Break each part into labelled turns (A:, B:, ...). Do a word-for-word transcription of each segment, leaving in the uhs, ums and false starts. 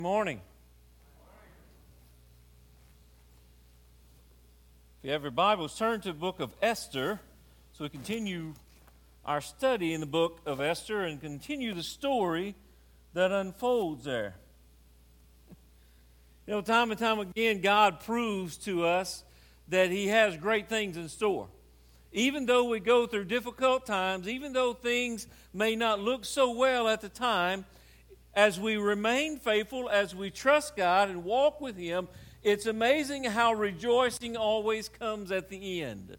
A: Morning. If you have your Bibles, turn to the book of Esther. So we continue our study in the book of Esther and continue the story that unfolds there. You know, time and time again, God proves to us that He has great things in store. Even though we go through difficult times, even though things may not look so well at the time, as we remain faithful, as we trust God and walk with Him, it's amazing how rejoicing always comes at the end.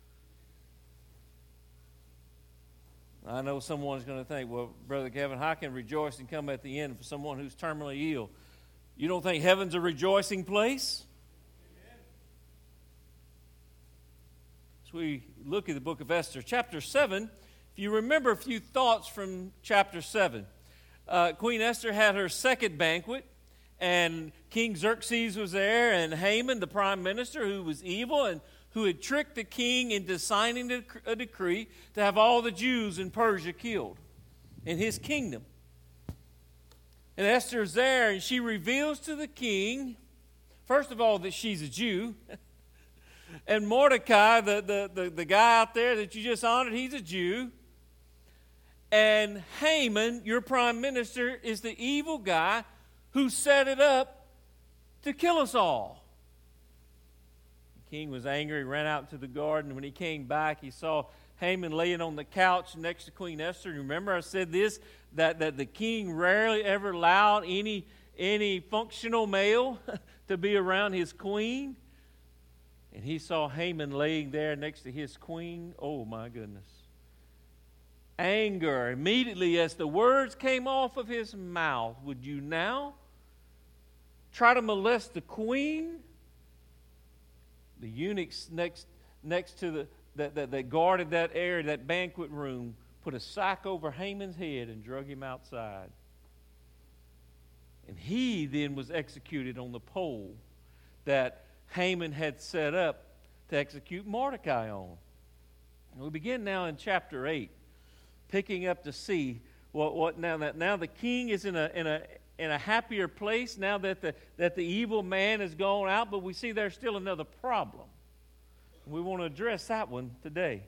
A: I know someone's going to think, well, Brother Kevin, how can rejoicing come at the end for someone who's terminally ill? You don't think heaven's a rejoicing place? Amen. As we look at the book of Esther, chapter seven, if you remember a few thoughts from chapter seven. Uh, Queen Esther had her second banquet, and King Xerxes was there, and Haman, the prime minister, who was evil and who had tricked the king into signing a decree to have all the Jews in Persia killed in his kingdom. And Esther's there, and she reveals to the king, first of all, that she's a Jew. And Mordecai, the, the, the, the guy out there that you just honored, he's a Jew. And Haman, your prime minister, is the evil guy who set it up to kill us all. The king was angry, ran out into the garden. When he came back, he saw Haman laying on the couch next to Queen Esther. And remember I said this, that, that the king rarely ever allowed any, any functional male to be around his queen. And he saw Haman laying there next to his queen. Oh, my goodness. Anger immediately as the words came off of his mouth. Would you now try to molest the queen? The eunuchs next next to the that, that, that guarded that area, that banquet room, put a sack over Haman's head and drug him outside. And he then was executed on the pole that Haman had set up to execute Mordecai on. And we begin now in chapter eight. Picking up to see what, what now that now the king is in a in a in a happier place now that the that the evil man has gone out, but we see there's still another problem. We want to address that one today.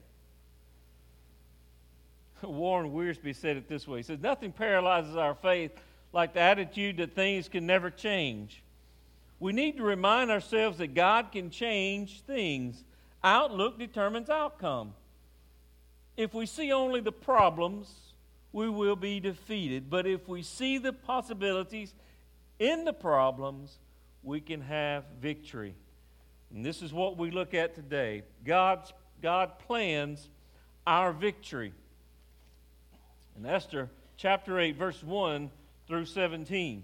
A: Warren Wiersbe said it this way. He says, nothing paralyzes our faith like the attitude that things can never change. We need to remind ourselves that God can change things. Outlook determines outcome. If we see only the problems, we will be defeated. But if we see the possibilities in the problems, we can have victory. And this is what we look at today. God's, God plans our victory. In Esther chapter eight, verse one through seventeen.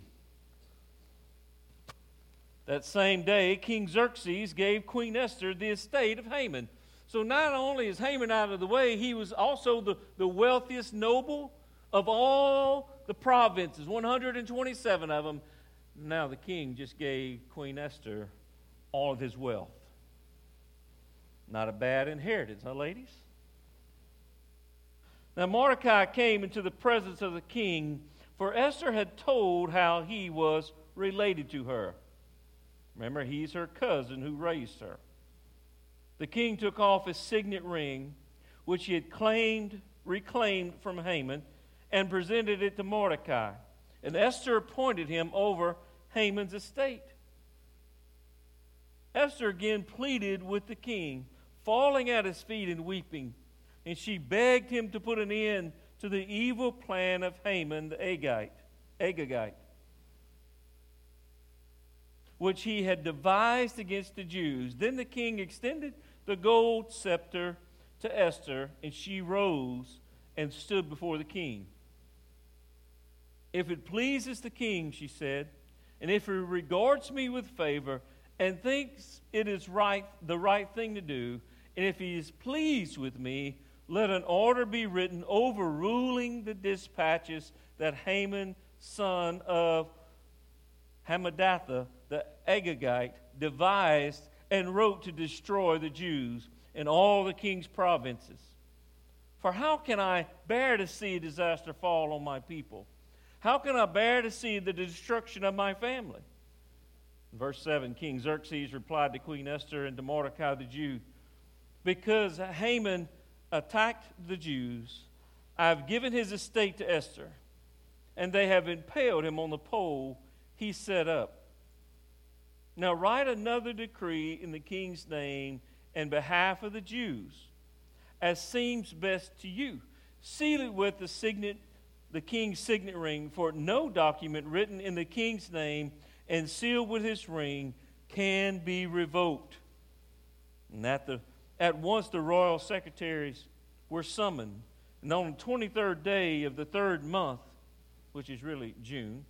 A: That same day, King Xerxes gave Queen Esther the estate of Haman. So not only is Haman out of the way, he was also the, the wealthiest noble of all the provinces, one hundred twenty-seven of them. Now the king just gave Queen Esther all of his wealth. Not a bad inheritance, huh, ladies? Now Mordecai came into the presence of the king, for Esther had told how he was related to her. Remember, he's her cousin who raised her. The king took off his signet ring, which he had claimed, reclaimed from Haman, and presented it to Mordecai. And Esther appointed him over Haman's estate. Esther again pleaded with the king, falling at his feet and weeping. And she begged him to put an end to the evil plan of Haman the Agagite, Agagite, which he had devised against the Jews. Then the king extended the gold scepter to Esther, and she rose and stood before the king. If it pleases the king, she said, and if he regards me with favor and thinks it is right, the right thing to do, and if he is pleased with me, let an order be written overruling the dispatches that Haman, son of Hammedatha, the Agagite, devised and wrote to destroy the Jews in all the king's provinces. For how can I bear to see disaster fall on my people? How can I bear to see the destruction of my family? Verse seven, King Xerxes replied to Queen Esther and to Mordecai the Jew, because Haman attacked the Jews, I have given his estate to Esther, and they have impaled him on the pole he set up. Now write another decree in the king's name in behalf of the Jews, as seems best to you. Seal it with the signet, the king's signet ring, for no document written in the king's name and sealed with his ring can be revoked. And at, the, at once the royal secretaries were summoned. And on the twenty-third day of the third month, which is really June,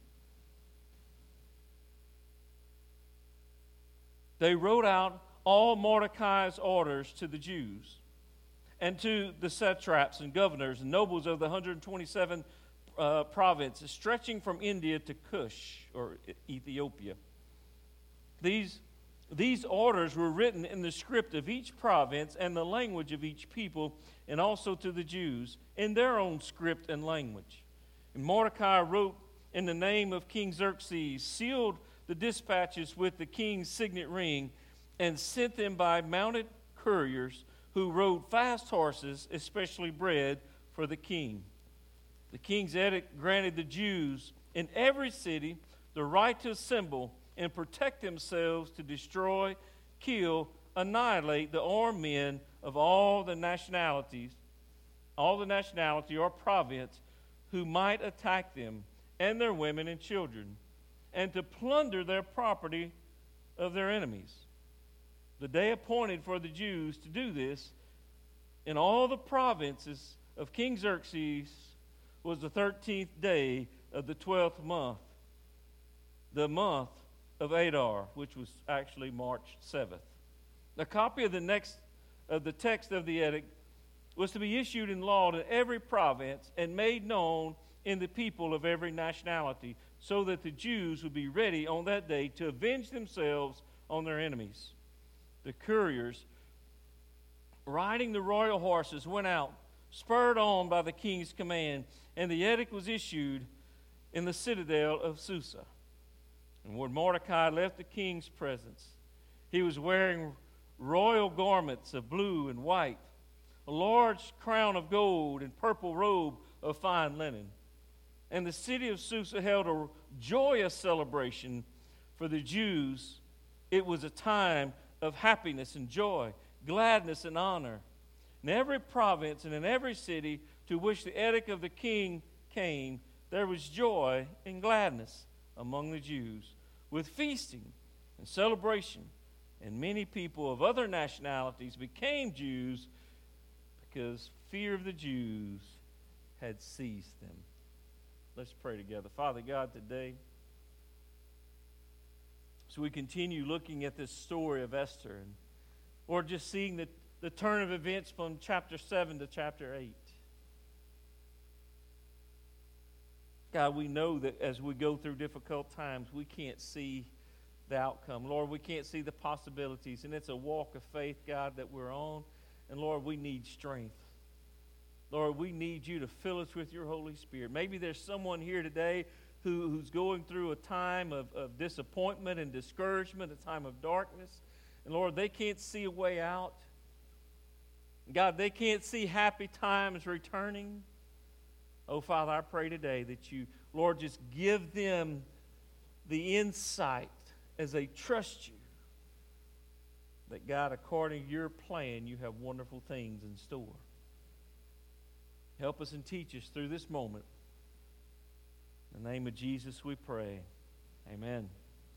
A: they wrote out all Mordecai's orders to the Jews and to the satraps and governors and nobles of the one hundred twenty-seven uh, provinces stretching from India to Cush, or Ethiopia. These, these orders were written in the script of each province and the language of each people, and also to the Jews in their own script and language. And Mordecai wrote in the name of King Xerxes, sealed the dispatches with the king's signet ring, and sent them by mounted couriers who rode fast horses, especially bred for the king. The king's edict granted the Jews in every city the right to assemble and protect themselves to destroy, kill, annihilate the armed men of all the nationalities, all the nationality or province who might attack them and their women and children, and to plunder their property of their enemies. The day appointed for the Jews to do this in all the provinces of King Xerxes was the thirteenth day of the twelfth month, the month of Adar, which was actually March seventh. A copy of the next of the text of the edict was to be issued in law to every province and made known in the people of every nationality, so that the Jews would be ready on that day to avenge themselves on their enemies. The couriers, riding the royal horses, went out, spurred on by the king's command, and the edict was issued in the citadel of Susa. And when Mordecai left the king's presence, he was wearing royal garments of blue and white, a large crown of gold and purple robe of fine linen. And the city of Susa held a joyous celebration for the Jews. It was a time of happiness and joy, gladness and honor. In every province and in every city to which the edict of the king came, there was joy and gladness among the Jews, with feasting and celebration. And many people of other nationalities became Jews because fear of the Jews had seized them. Let's pray together. Father God, today, so we continue looking at this story of Esther, and or just seeing the, the turn of events from chapter seven to chapter eight. God, we know that as we go through difficult times, we can't see the outcome. Lord, we can't see the possibilities, and it's a walk of faith, God, that we're on. And Lord, we need strength. Lord, we need you to fill us with your Holy Spirit. Maybe there's someone here today who, who's going through a time of, of disappointment and discouragement, a time of darkness. And Lord, they can't see a way out. God, they can't see happy times returning. Oh, Father, I pray today that you, Lord, just give them the insight as they trust you, that God, according to your plan, you have wonderful things in store. Help us and teach us through this moment. In the name of Jesus we pray. Amen.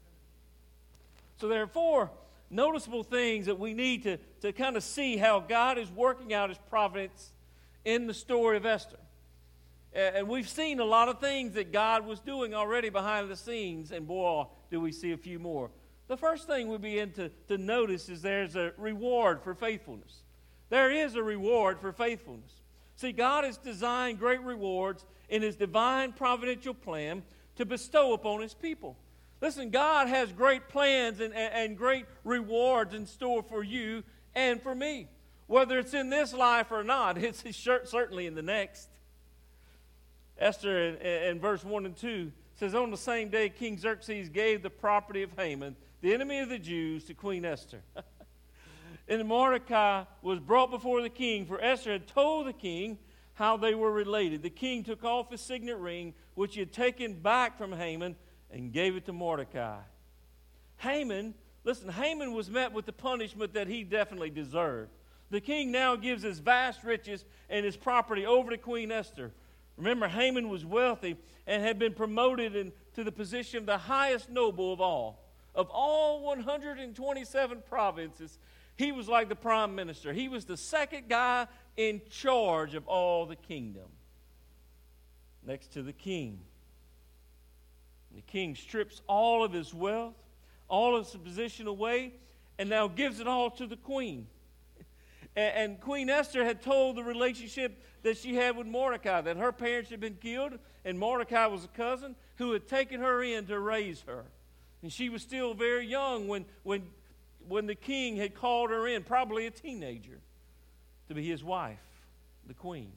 A: So there are four noticeable things that we need to, to kind of see how God is working out his providence in the story of Esther. And we've seen a lot of things that God was doing already behind the scenes, and boy, do we see a few more. The first thing we begin to, to notice is there's a reward for faithfulness. There is a reward for faithfulness. See, God has designed great rewards in his divine providential plan to bestow upon his people. Listen, God has great plans and, and, and great rewards in store for you and for me. Whether it's in this life or not, it's certainly in the next. Esther in, in verse one and two says, on the same day King Xerxes gave the property of Haman, the enemy of the Jews, to Queen Esther. And Mordecai was brought before the king, for Esther had told the king how they were related. The king took off his signet ring, which he had taken back from Haman, and gave it to Mordecai. Haman, listen, Haman was met with the punishment that he definitely deserved. The king now gives his vast riches and his property over to Queen Esther. Remember, Haman was wealthy and had been promoted in, to the position of the highest noble of all. Of all one hundred twenty-seven provinces, he was like the prime minister. He was the second guy in charge of all the kingdom, next to the king. The king strips all of his wealth, all of his position away, and now gives it all to the queen. And, and Queen Esther had told the relationship that she had with Mordecai, that her parents had been killed, and Mordecai was a cousin who had taken her in to raise her. And she was still very young when, when, when the king had called her in, probably a teenager, to be his wife, the queen.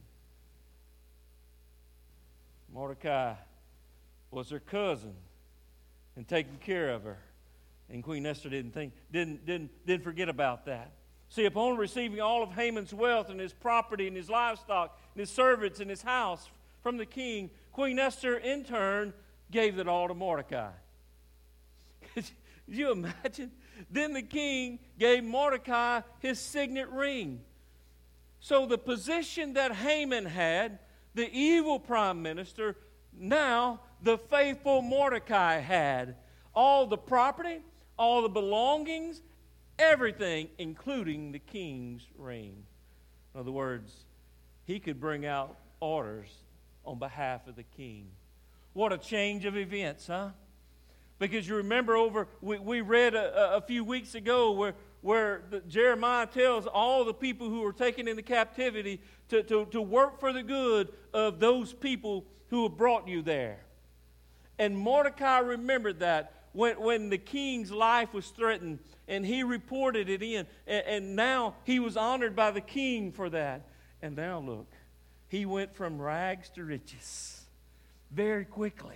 A: Mordecai was her cousin and taking care of her. And Queen Esther didn't think, didn't, didn't, didn't forget about that. See, upon receiving all of Haman's wealth and his property and his livestock and his servants and his house from the king, Queen Esther in turn gave it all to Mordecai. Could you imagine? Then the king gave Mordecai his signet ring. So the position that Haman had, the evil prime minister, now the faithful Mordecai had. All the property, all the belongings, everything, including the king's ring. In other words, he could bring out orders on behalf of the king. What a change of events, huh? Because you remember over, we, we read a, a few weeks ago where, where the, Jeremiah tells all the people who were taken into captivity to, to, to work for the good of those people who have brought you there. And Mordecai remembered that when, when the king's life was threatened, and he reported it in, and, and now he was honored by the king for that. And now look, he went from rags to riches very quickly.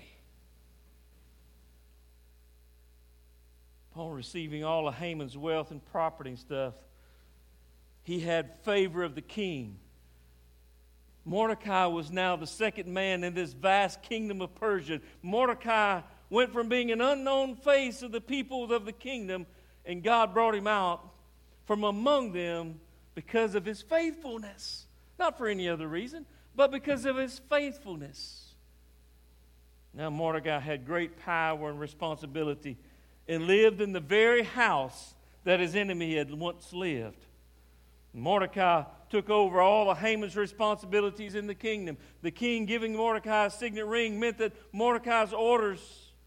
A: Upon receiving all of Haman's wealth and property and stuff, he had favor of the king. Mordecai was now the second man in this vast kingdom of Persia. Mordecai went from being an unknown face of the people of the kingdom, and God brought him out from among them because of his faithfulness. Not for any other reason, but because of his faithfulness. Now Mordecai had great power and responsibility and lived in the very house that his enemy had once lived. Mordecai took over all of Haman's responsibilities in the kingdom. The king giving Mordecai a signet ring meant that Mordecai's orders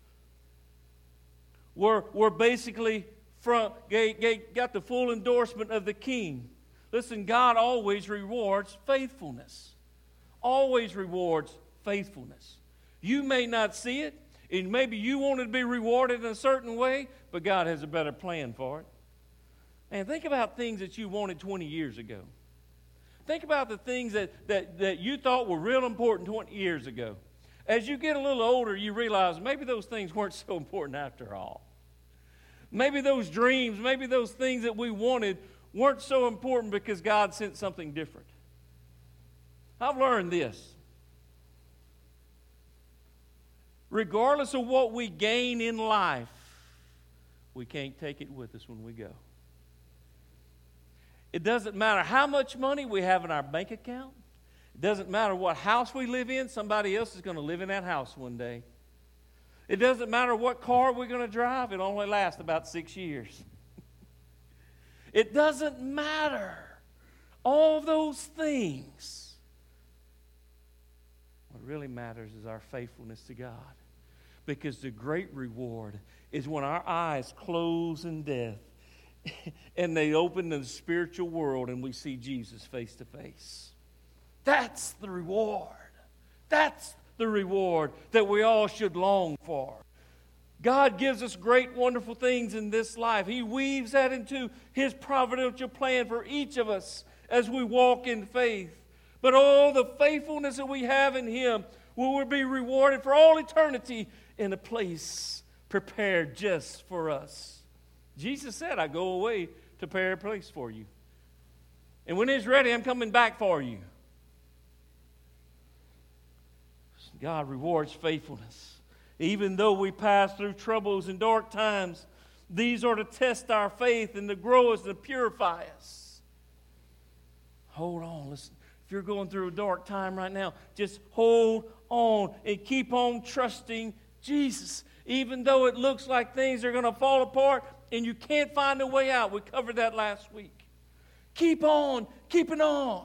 A: were, were basically from, got the full endorsement of the king. Listen, God always rewards faithfulness. Always rewards faithfulness. You may not see it, and maybe you wanted to be rewarded in a certain way, but God has a better plan for it. And think about things that you wanted twenty years ago. Think about the things that, that, that you thought were real important twenty years ago. As you get a little older, you realize maybe those things weren't so important after all. Maybe those dreams, maybe those things that we wanted weren't so important because God sent something different. I've learned this. Regardless of what we gain in life, we can't take it with us when we go. It doesn't matter how much money we have in our bank account. It doesn't matter what house we live in. Somebody else is going to live in that house one day. It doesn't matter what car we're going to drive. It only lasts about six years. It doesn't matter. All those things. What really matters is our faithfulness to God. Because the great reward is when our eyes close in death and they open in the spiritual world and we see Jesus face to face. That's the reward. That's the reward that we all should long for. God gives us great, wonderful things in this life. He weaves that into His providential plan for each of us as we walk in faith. But oh, the faithfulness that we have in Him we will be rewarded for all eternity in a place prepared just for us. Jesus said, I go away to prepare a place for you. And when it's ready, I'm coming back for you. God rewards faithfulness. Even though we pass through troubles and dark times, these are to test our faith and to grow us and to purify us. Hold on, listen. If you're going through a dark time right now, just hold on and keep on trusting Jesus. Even though it looks like things are going to fall apart and you can't find a way out. We covered that last week. Keep on, keeping on.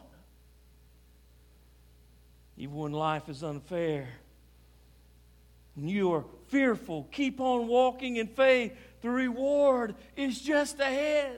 A: Even when life is unfair and you are fearful, keep on walking in faith. The reward is just ahead.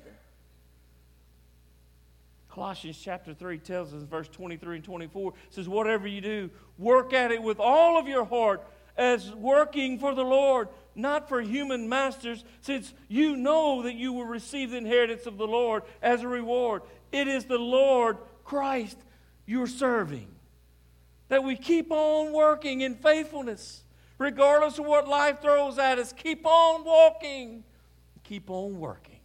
A: Colossians chapter three tells us in verse twenty-three and twenty-four, it says, whatever you do, work at it with all of your heart as working for the Lord, not for human masters, since you know that you will receive the inheritance of the Lord as a reward. It is the Lord Christ you're serving. That we keep on working in faithfulness, regardless of what life throws at us. Keep on walking. Keep on working.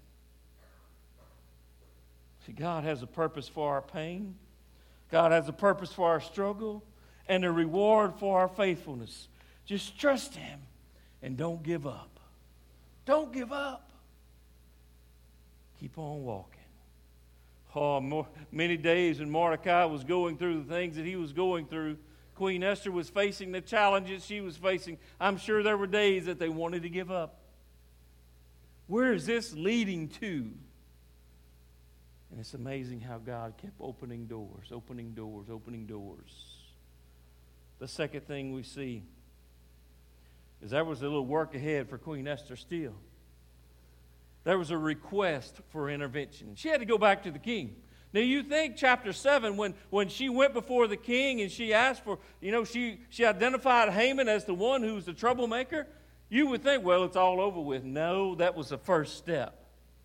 A: See, God has a purpose for our pain. God has a purpose for our struggle and a reward for our faithfulness. Just trust Him and don't give up. Don't give up. Keep on walking. Oh, more, many days when Mordecai was going through the things that he was going through, Queen Esther was facing the challenges she was facing. I'm sure there were days that they wanted to give up. Where is this leading to? And it's amazing how God kept opening doors, opening doors, opening doors. The second thing we see is there was a little work ahead for Queen Esther still. There was a request for intervention. She had to go back to the king. Now you think chapter seven, when, when she went before the king and she asked for, you know, she, she identified Haman as the one who was the troublemaker, you would think, well, it's all over with. No, that was the first step.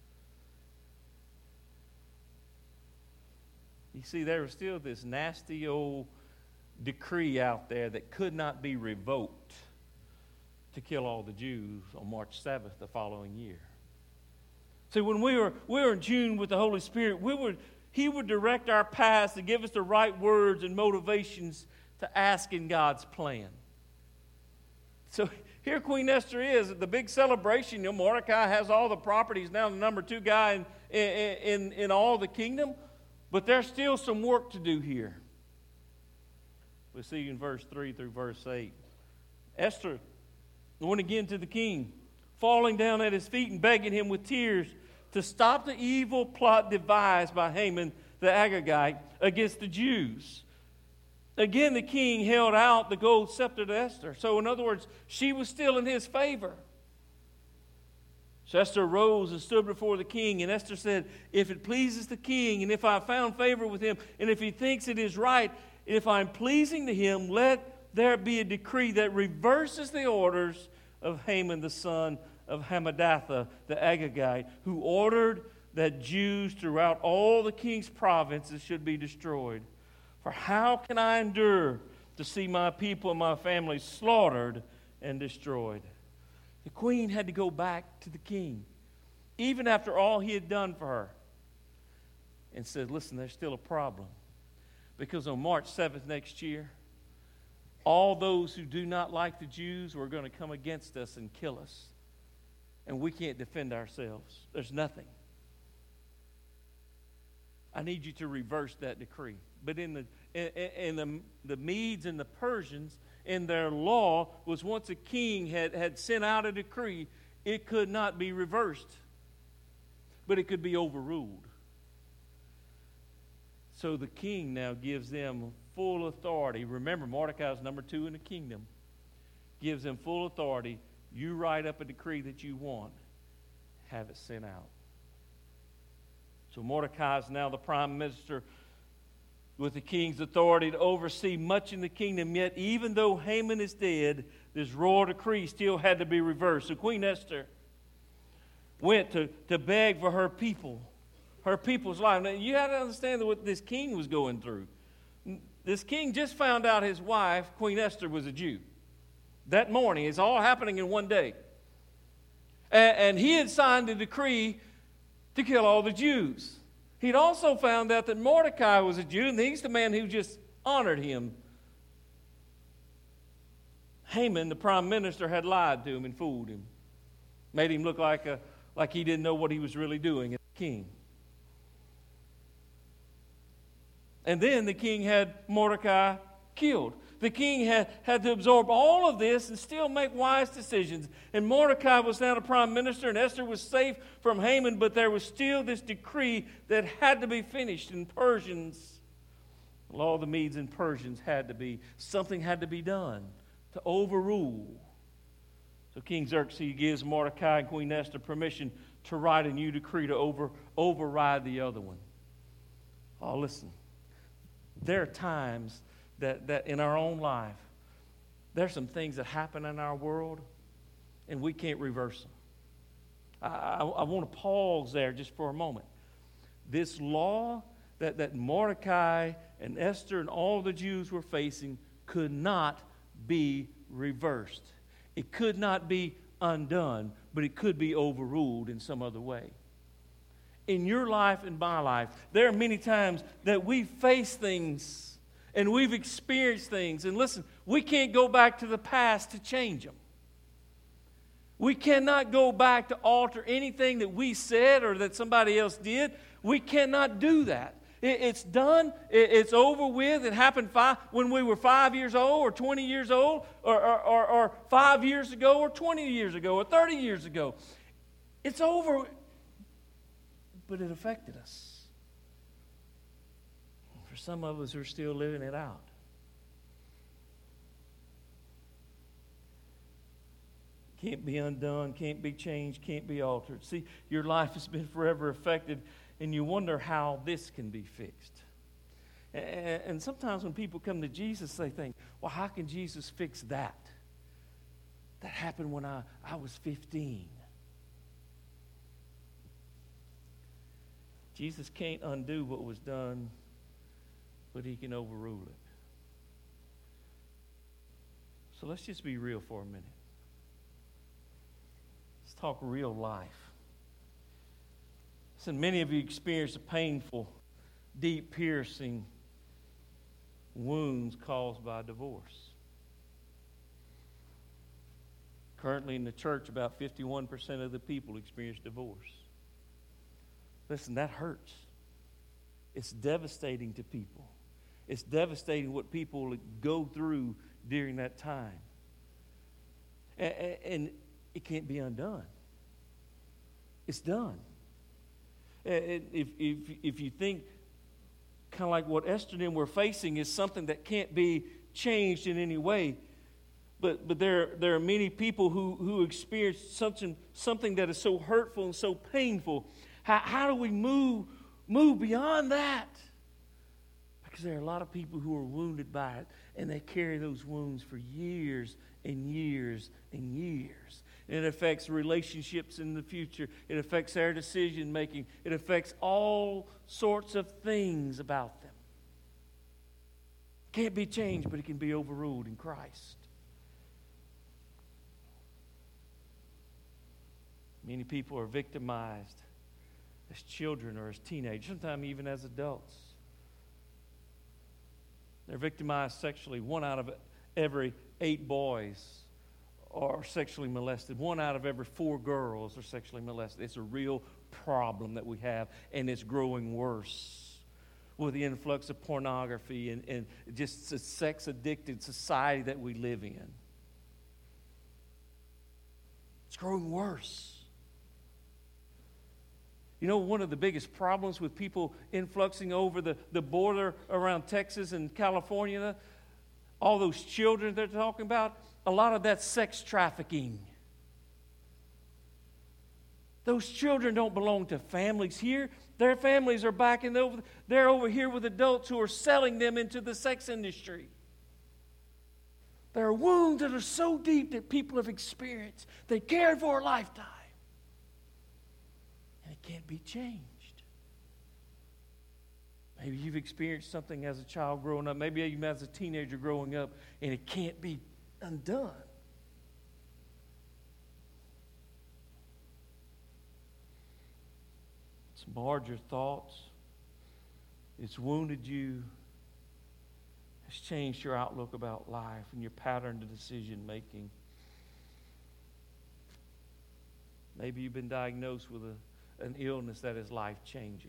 A: You see, there was still this nasty old decree out there that could not be revoked to kill all the Jews on March seventh the following year. See, when we were, we were in tune with the Holy Spirit, we would, He would direct our paths to give us the right words and motivations to ask in God's plan. So here Queen Esther is at the big celebration. You know, Mordecai has all the properties, now the number two guy in, in, in, in all the kingdom. But there's still some work to do here. We see in verse three through verse eight. Esther went again to the king, falling down at his feet and begging him with tears to stop the evil plot devised by Haman the Agagite against the Jews. Again, the king held out the gold scepter to Esther. So, in other words, she was still in his favor. So Esther arose and stood before the king, and Esther said, if it pleases the king, and if I found favor with him, and if he thinks it is right, and if I'm pleasing to him, let there be a decree that reverses the orders of Haman the son of Hammedatha the Agagite, who ordered that Jews throughout all the king's provinces should be destroyed. For how can I endure to see my people and my family slaughtered and destroyed? The queen had to go back to the king, even after all he had done for her, and said, listen, there's still a problem. Because on March seventh next year, all those who do not like the Jews are going to come against us and kill us. And we can't defend ourselves. There's nothing. I need you to reverse that decree. But in the in, in the, the Medes and the Persians, in their law, was once a king had, had sent out a decree, it could not be reversed. But it could be overruled. So the king now gives them full authority. Remember, Mordecai is number two in the kingdom. Gives them full authority. You write up a decree that you want. Have it sent out. So Mordecai is now the prime minister with the king's authority to oversee much in the kingdom. Yet, even though Haman is dead, this royal decree still had to be reversed. So Queen Esther went to, to beg for her people, her people's life. Now, you have to understand what this king was going through. this king just found out his wife, Queen Esther, was a Jew. That morning. It's all happening in one day. And, and he had signed a decree to kill all the Jews. He'd also found out that Mordecai was a Jew, and he's the man who just honored him. Haman, the prime minister, had lied to him and fooled him. Made him look like, a, like he didn't know what he was really doing as king. And then the king had Mordecai killed. The king had, had to absorb all of this and still make wise decisions. And Mordecai was now the prime minister, and Esther was safe from Haman, but there was still this decree that had to be finished. And Persians, all the Medes and Persians had to be, something had to be done to overrule. So King Xerxes gives Mordecai and Queen Esther permission to write a new decree to over, override the other one. Oh, listen. There are times that, that in our own life, there's some things that happen in our world, and we can't reverse them. I, I, I want to pause there just for a moment. This law that, that Mordecai and Esther and all the Jews were facing could not be reversed. It could not be undone, but it could be overruled in some other way. In your life and my life, there are many times that we face things and we've experienced things. And listen, we can't go back to the past to change them. We cannot go back to alter anything that we said or that somebody else did. We cannot do that. It, it's done. It, it's over with. It happened five, when we were five years old or twenty years old or, or, or, or five years ago or twenty years ago or thirty years ago. It's over. But it affected us. For some of us who are still living it out. Can't be undone, can't be changed, can't be altered. See, your life has been forever affected, and you wonder how this can be fixed. And sometimes when people come to Jesus, they think, well, how can Jesus fix that? That happened when I, I was fifteen. Jesus can't undo what was done, but he can overrule it. So let's just be real for a minute. Let's talk real life. Listen, many of you experienced a painful, deep, piercing wounds caused by divorce. Currently in the church, about fifty-one percent of the people experience divorce. Listen, that hurts. It's devastating to people. It's devastating what people go through during that time. And, and it can't be undone. It's done. If, if, if you think kind of like what Esther and them were facing is something that can't be changed in any way, but, but there, there are many people who, who experience something, something that is so hurtful and so painful. How, how do we move, move beyond that? Because there are a lot of people who are wounded by it, and they carry those wounds for years and years and years. And it affects relationships in the future. It affects their decision making. It affects all sorts of things about them. Can't be changed, but it can be overruled in Christ. Many people are victimized as children or as teenagers, sometimes even as adults. They're victimized sexually. One out of every eight boys are sexually molested. One out of every four girls are sexually molested. It's a real problem that we have, and it's growing worse with the influx of pornography and, and just a sex-addicted society that we live in. It's growing worse. You know, one of the biggest problems with people influxing over the, the border around Texas and California, all those children they're talking about, a lot of that's sex trafficking. Those children don't belong to families here. Their families are back and over, they're over here with adults who are selling them into the sex industry. There are wounds that are so deep that people have experienced. They carry for a lifetime. And it can't be changed. Maybe you've experienced something as a child growing up, maybe even as a teenager growing up, and it can't be undone. It's marred your thoughts. It's wounded you. It's changed your outlook about life and your pattern to decision making. Maybe you've been diagnosed with a, an illness that is life-changing.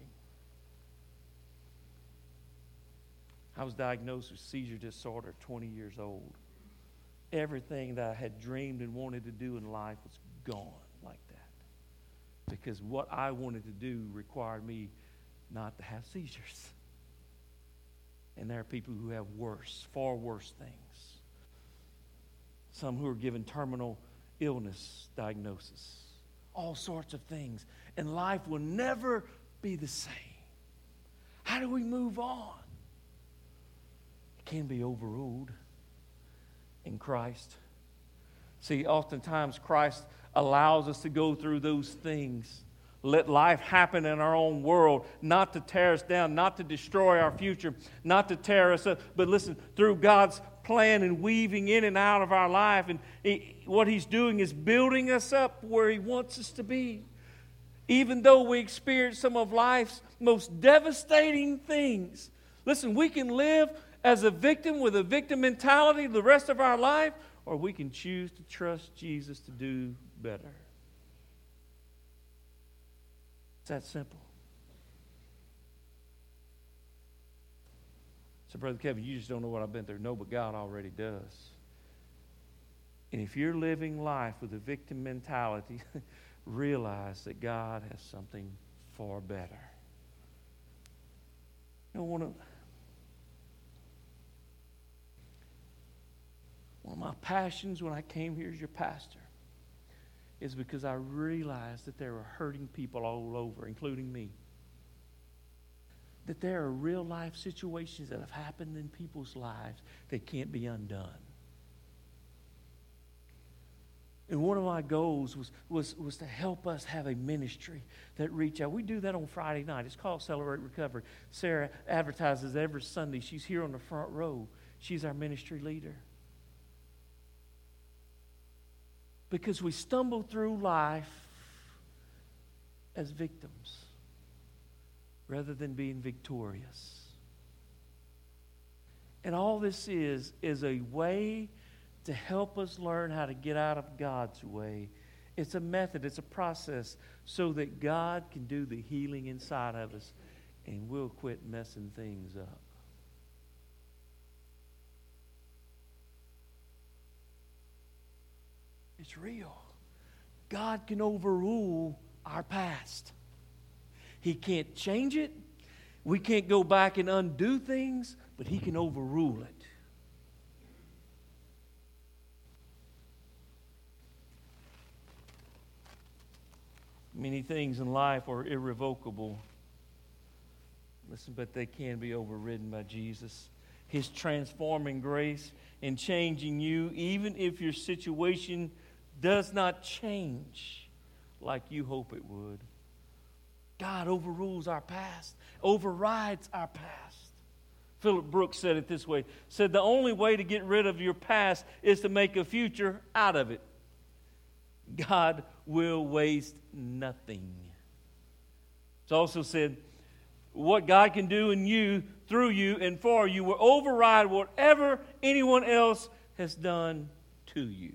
A: I was diagnosed with seizure disorder at twenty years old. Everything that I had dreamed and wanted to do in life was gone like that. Because what I wanted to do required me not to have seizures. And there are people who have worse, far worse things. Some who are given terminal illness diagnosis. All sorts of things. And life will never be the same. How do we move on? It can be overruled in Christ. See, oftentimes Christ allows us to go through those things. Let life happen in our own world, not to tear us down, not to destroy our future, not to tear us up. But listen, through God's plan and weaving in and out of our life, and he, what He's doing is building us up where He wants us to be. Even though we experience some of life's most devastating things. Listen, we can live as a victim with a victim mentality the rest of our life, or we can choose to trust Jesus to do better. It's that simple. So, Brother Kevin, you just don't know what I've been through. No, but God already does. And if you're living life with a victim mentality, realize that God has something far better. You know, one of, one of my passions when I came here as your pastor is because I realized that there were hurting people all over, including me. That there are real life situations that have happened in people's lives that can't be undone. And one of my goals was, was, was to help us have a ministry that reach out. We do that on Friday night. It's called Celebrate Recovery. Sarah advertises every Sunday. She's here on the front row. She's our ministry leader. Because we stumble through life as victims rather than being victorious. And all this is, is a way to help us learn how to get out of God's way. It's a method, it's a process so that God can do the healing inside of us and we'll quit messing things up. It's real. God can overrule our past. He can't change it. We can't go back and undo things, but He can overrule it. Many things in life are irrevocable. Listen, but they can be overridden by Jesus. His transforming grace and changing you, even if your situation does not change like you hope it would. God overrules our past, overrides our past. Philip Brooks said it this way, said the only way to get rid of your past is to make a future out of it. God will waste nothing. It's also said, what God can do in you, through you, and for you will override whatever anyone else has done to you.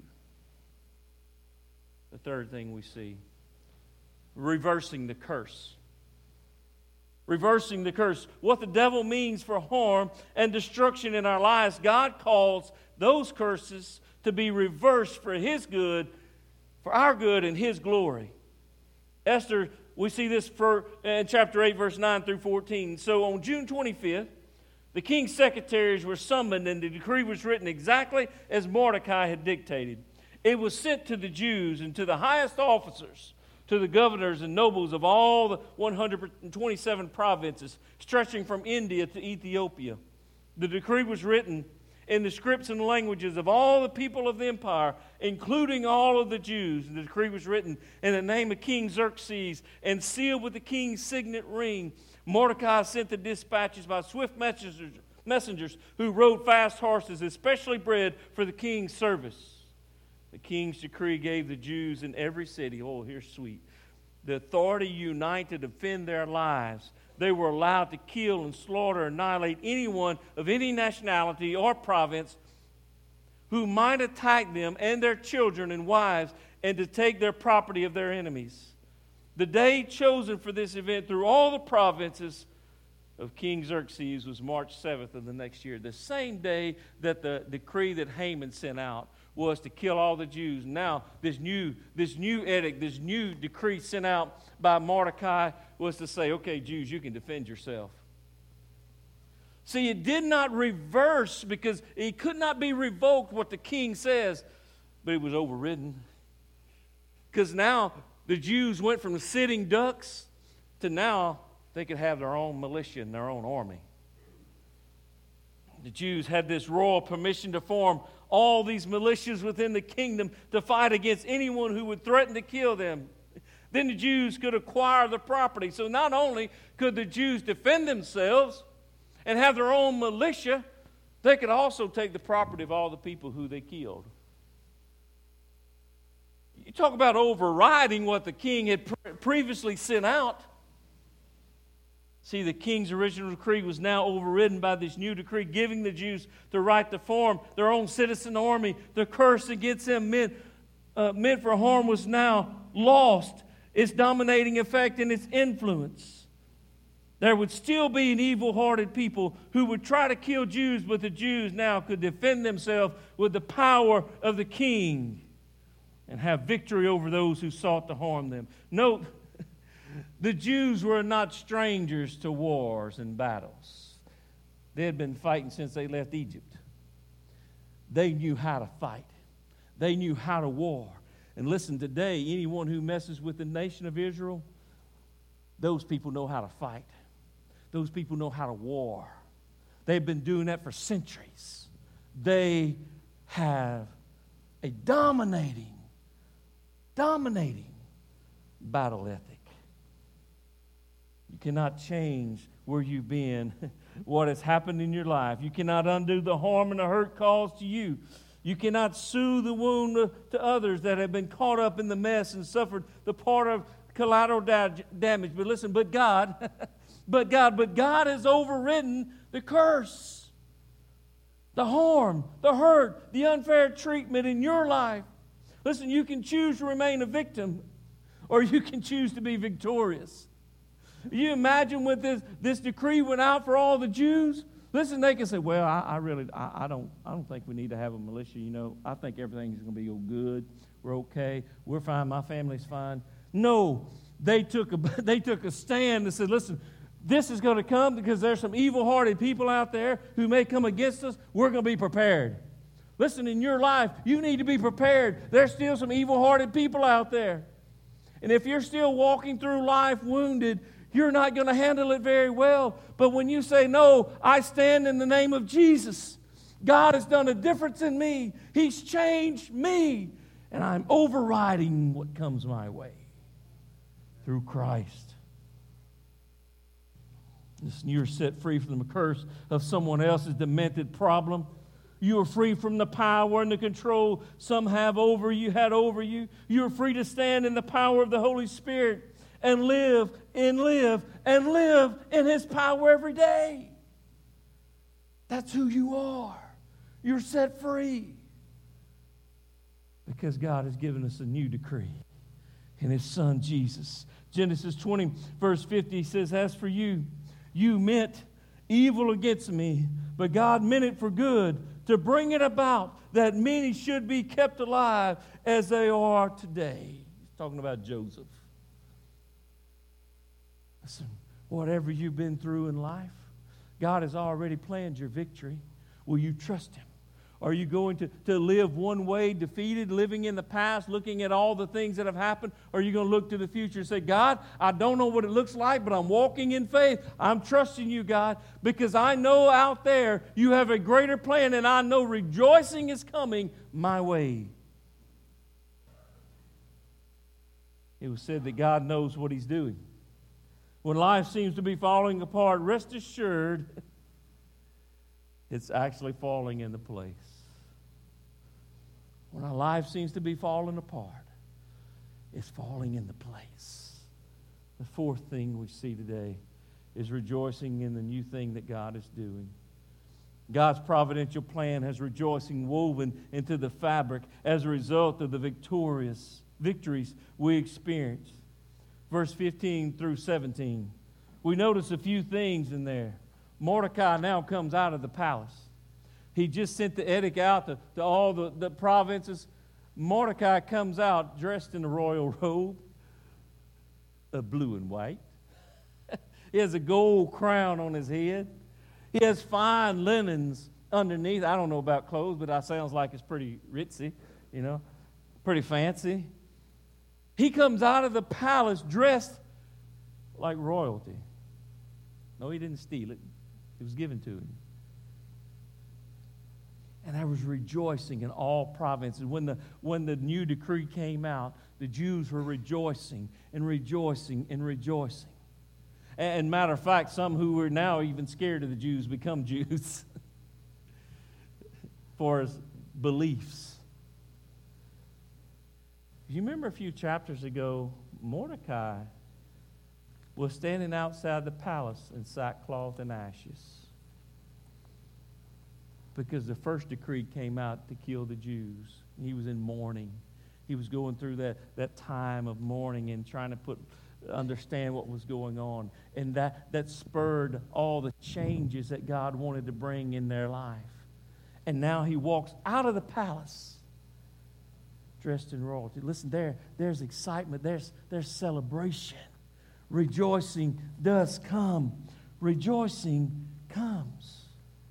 A: The third thing we see, reversing the curse. Reversing the curse. What the devil means for harm and destruction in our lives, God calls those curses to be reversed for His good, for our good and His glory. Esther, we see this for, in chapter eight, verse nine through fourteen. So on June twenty-fifth, the king's secretaries were summoned and the decree was written exactly as Mordecai had dictated. It was sent to the Jews and to the highest officers, to the governors and nobles of all the one hundred twenty-seven provinces, stretching from India to Ethiopia. The decree was written in the scripts and languages of all the people of the empire, including all of the Jews. And the decree was written in the name of King Xerxes and sealed with the king's signet ring. Mordecai sent the dispatches by swift messengers, messengers who rode fast horses, especially bred for the king's service. The king's decree gave the Jews in every city, oh, here's sweet, the authority to unite to defend their lives. They were allowed to kill and slaughter, annihilate anyone of any nationality or province who might attack them and their children and wives, and to take their property of their enemies. The day chosen for this event through all the provinces of King Xerxes was March seventh of the next year, the same day that the decree that Haman sent out was to kill all the Jews. Now, this new, this new edict, this new decree sent out by Mordecai was to say, okay, Jews, you can defend yourself. See, it did not reverse because it could not be revoked what the king says, but it was overridden. Because now the Jews went from sitting ducks to now they could have their own militia and their own army. The Jews had this royal permission to form all these militias within the kingdom to fight against anyone who would threaten to kill them. Then the Jews could acquire the property. So not only could the Jews defend themselves and have their own militia, they could also take the property of all the people who they killed. You talk about overriding what the king had pre- previously sent out. See, the king's original decree was now overridden by this new decree, giving the Jews the right to form their own citizen army. The curse against them meant, uh, meant for harm was now lost its dominating effect and its influence. There would still be an evil-hearted people who would try to kill Jews, but the Jews now could defend themselves with the power of the king and have victory over those who sought to harm them. Note, the Jews were not strangers to wars and battles. They had been fighting since they left Egypt. They knew how to fight. They knew how to war. And listen, today, anyone who messes with the nation of Israel, those people know how to fight. Those people know how to war. They've been doing that for centuries. They have a dominating, dominating battle ethic. You cannot change where you've been, what has happened in your life. You cannot undo the harm and the hurt caused to you. You cannot soothe the wound to others that have been caught up in the mess and suffered the part of collateral da- damage. But listen, but God, but God, but God has overridden the curse, the harm, the hurt, the unfair treatment in your life. Listen, you can choose to remain a victim, or you can choose to be victorious. You imagine when this, this decree went out for all the Jews? Listen, they can say, well, I, I really, I, I don't I don't think we need to have a militia, you know. I think everything's going to be good. We're okay. We're fine. My family's fine. No, they took a, they took a stand and said, listen, this is going to come because there's some evil-hearted people out there who may come against us. We're going to be prepared. Listen, in your life, you need to be prepared. There's still some evil-hearted people out there. And if you're still walking through life wounded, you're not going to handle it very well. But when you say, no, I stand in the name of Jesus. God has done a difference in me. He's changed me. And I'm overriding what comes my way through Christ. Listen, you're set free from the curse of someone else's demented problem. You are free from the power and the control some have over you, had over you. You are free to stand in the power of the Holy Spirit and live and live and live in His power every day. That's who you are. You're set free. Because God has given us a new decree in His Son Jesus. Genesis twenty, verse fifty says, as for you, you meant evil against me, but God meant it for good, to bring it about that many should be kept alive as they are today. He's talking about Joseph. Listen, whatever you've been through in life, God has already planned your victory. Will you trust Him? Are you going to, to live one way, defeated, living in the past, looking at all the things that have happened? Or are you going to look to the future and say, God, I don't know what it looks like, but I'm walking in faith. I'm trusting you, God, because I know out there you have a greater plan, and I know rejoicing is coming my way. It was said that God knows what He's doing, When life seems to be falling apart, rest assured it's actually falling into place. When our life seems to be falling apart, it's falling into place. The fourth thing we see today is rejoicing in the new thing that God is doing. God's providential plan has rejoicing woven into the fabric as a result of the victorious victories we experience. Verse fifteen through seventeen. We notice a few things in there. Mordecai now comes out of the palace. He just sent the edict out to, to all the, the provinces. Mordecai comes out dressed in a royal robe of blue and white. He has a gold crown on his head. He has fine linens underneath. I don't know about clothes, but that sounds like it's pretty ritzy, you know, pretty fancy. He comes out of the palace dressed like royalty. No, he didn't steal it. It was given to him. And there was rejoicing in all provinces. When the, when the new decree came out, the Jews were rejoicing and rejoicing and rejoicing. And, and matter of fact, some who were now even scared of the Jews become Jews for his beliefs. You remember a few chapters ago, Mordecai was standing outside the palace in sackcloth and ashes because the first decree came out to kill the Jews. He was in mourning. He was going through that, that time of mourning and trying to put understand what was going on. And that, that spurred all the changes that God wanted to bring in their life. And now he walks out of the palace dressed in royalty. Listen, there, there's excitement. There's, there's celebration. Rejoicing does come. Rejoicing comes.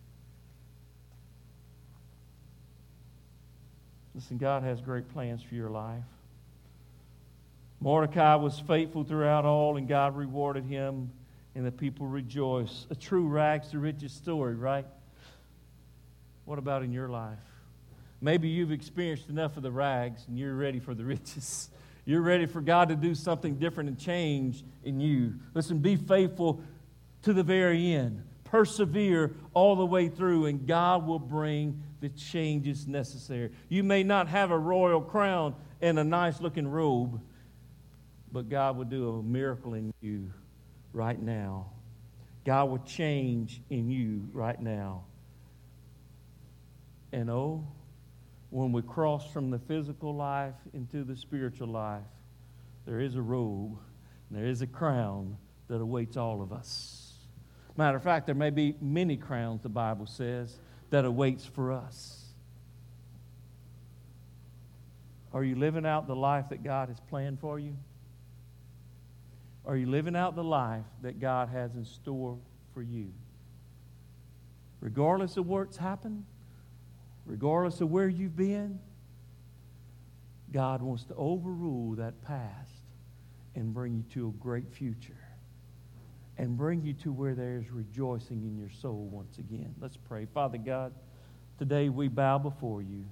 A: Listen, God has great plans for your life. Mordecai was faithful throughout all, and God rewarded him, and the people rejoiced. A true rags to riches story, right? What about in your life? Maybe you've experienced enough of the rags and you're ready for the riches. You're ready for God to do something different and change in you. Listen, be faithful to the very end. Persevere all the way through, and God will bring the changes necessary. You may not have a royal crown and a nice-looking robe, but God will do a miracle in you right now. God will change in you right now. And oh, when we cross from the physical life into the spiritual life, there is a robe, and there is a crown that awaits all of us. Matter of fact, there may be many crowns, the Bible says, that awaits for us. Are you living out the life that God has planned for you? Are you living out the life that God has in store for you? Regardless of what's happened, regardless of where you've been, God wants to overrule that past and bring you to a great future and bring you to where there's rejoicing in your soul once again. Let's pray. Father God, today we bow before you.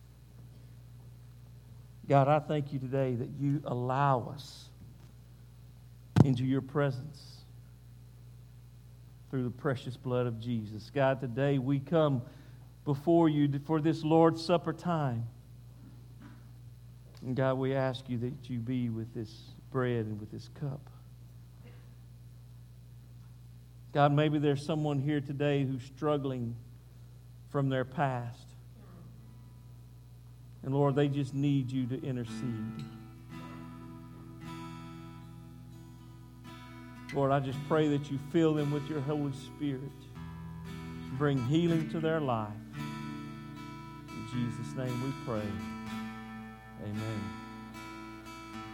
A: God, I thank you today that you allow us into your presence through the precious blood of Jesus. God, today we come before you for this Lord's Supper time. And God, we ask you that you be with this bread and with this cup. God, maybe there's someone here today who's struggling from their past. And Lord, they just need you to intercede. Lord, I just pray that you fill them with your Holy Spirit. Bring healing to their life. In Jesus' name we pray. Amen.